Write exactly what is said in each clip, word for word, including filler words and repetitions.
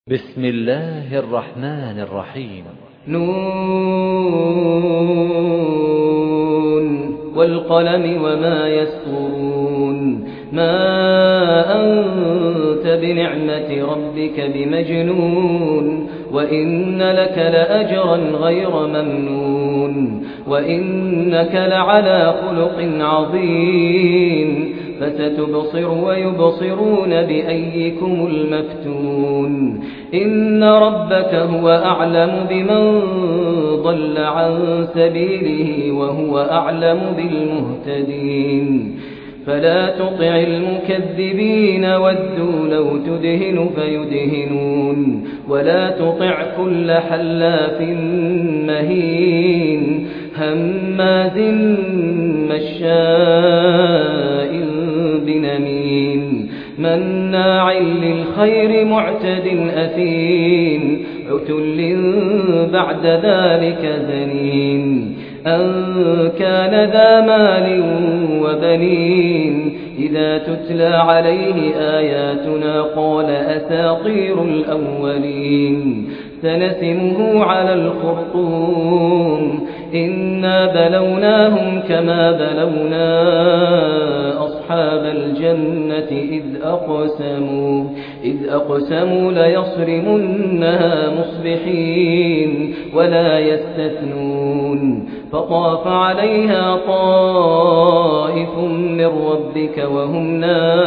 بسم الله الرحمن الرحيم. نون والقلم وما يسطرون. ما أنت بنعمة ربك بمجنون، وإن لك لأجرا غير ممنون، وإنك لعلى خلق عظيم. فستبصر ويبصرون بأيكم المفتون. إن ربك هو أعلم بمن ضل عن سبيله وهو أعلم بالمهتدين. فلا تطع المكذبين ودوا لو تدهن فيدهنون، ولا تطع كل حلاف مهين هماز مشاء بنميم مناع للخير معتد أثيم عتل بعد ذلك زنيم أن كان ذا مال وبنين. إذا تتلى عليه آياتنا قال أساطير الأولين. سنسمه على الخرطوم. إنا بلوناهم كما بلونا أصحاب الجنة إذ أقسموا إذ أقسموا ليصرمنها مصبحين ولا يستثنون. فطاف عليها طائف من ربك وهم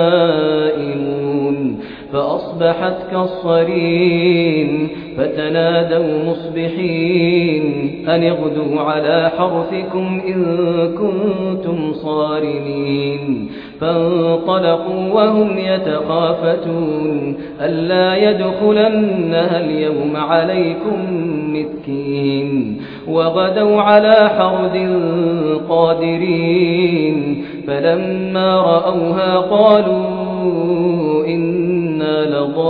نائمون فأصبحت كالصريم. فتنادوا مصبحين أن اغدوا على حرثكم إن كنتم صارمين. فانطلقوا وهم يتخافتون ألا يدخلنها اليوم عليكم مسكين. وغدوا على حرد قادرين. فلما رأوها قالوا إنا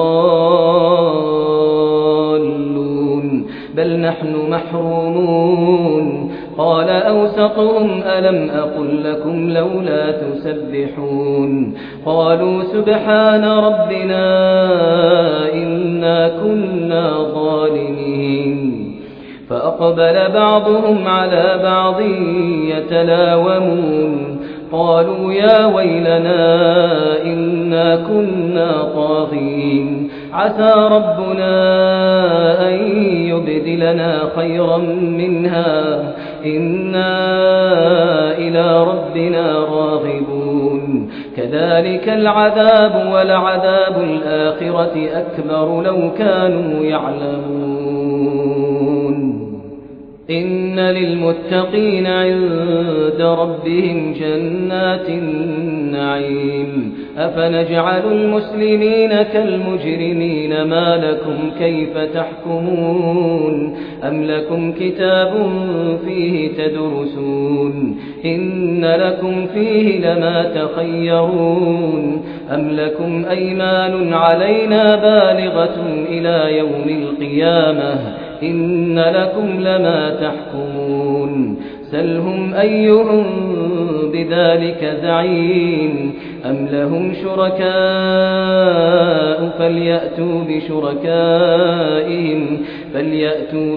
لضالون بل نحن محرومون. قال أوسطهم ألم أقل لكم لولا تسبحون. قالوا سبحان ربنا إنا كنا ظالمين. فأقبل بعضهم على بعض يتلاومون قالوا يا ويلنا إنا كنا طاغين. عسى ربنا أن يبدلنا خيرا منها إنا إلى ربنا راغبون. كذلك العذاب ولعذاب الآخرة أكبر لو كانوا يعلمون. إن للمتقين عند ربهم جنات النعيم. أفنجعل المسلمين كالمجرمين ما لكم كيف تحكمون. أم لكم كتاب فيه تدرسون إن لكم فيه لما تخيرون. أم لكم أيمان علينا بالغة إلى يوم القيامة إن لكم لما تحكمون. سلهم أيهم بذلك زعيم. أم لهم شركاء فليأتوا بشركائهم فليأتوا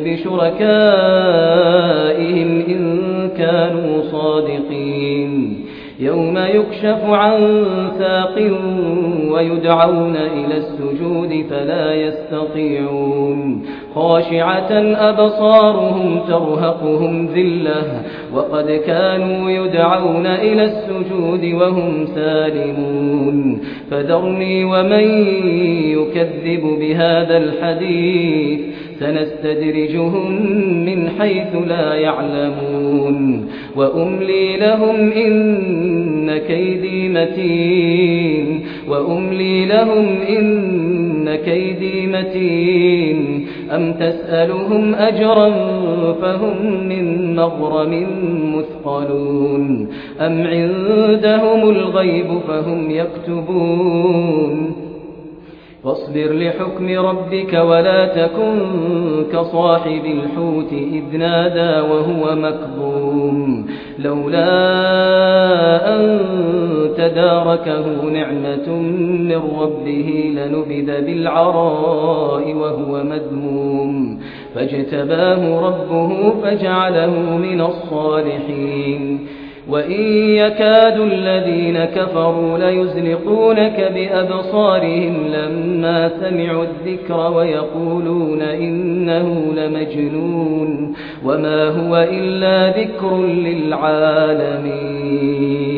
بشركائهم إن كانوا صادقين. يوم يكشف عن ساق ويدعون إلى السجود فلا يستطيعون. خاشعة أبصارهم ترهقهم ذلة وقد كانوا يدعون إلى السجود وهم سالمون. فذرني ومن يكذب بهذا الحديث سنستدرجهم من حيث لا يعلمون. وأملي لهم إن كيدي متين وأملي لهم إن كيدي متين. أم تسألهم أجرا فهم من مغرم مثقلون. أم عندهم الغيب فهم يكتبون. فاصبر لحكم ربك ولا تكن كصاحب الحوت إذ نادى وهو مكظوم. مظلوم لولا أن تداركه نعمة من ربه لنبذ بالعراء وهو مذموم فاجتباه ربه فجعله من الصالحين وإن يكاد الذين كفروا ليزلقونك بأبصارهم لما سمعوا الذكر ويقولون إنه لمجنون وما هو إلا ذكر للعالمين.